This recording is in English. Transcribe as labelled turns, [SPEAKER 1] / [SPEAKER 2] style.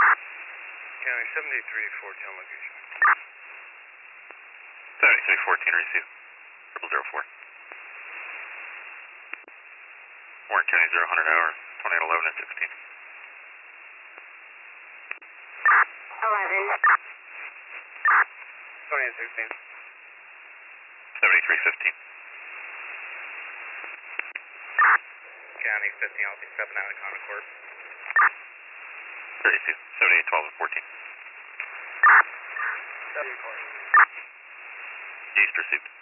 [SPEAKER 1] County 7314 location.
[SPEAKER 2] 7314, receive. 004. Warren County 0 hour, 2811 and 16.
[SPEAKER 3] 11.
[SPEAKER 1] 2816.
[SPEAKER 2] 7315.
[SPEAKER 1] County 15, I'll be stepping out of Concord.
[SPEAKER 2] 32, 7812 and 14.
[SPEAKER 1] W course.
[SPEAKER 2] East received.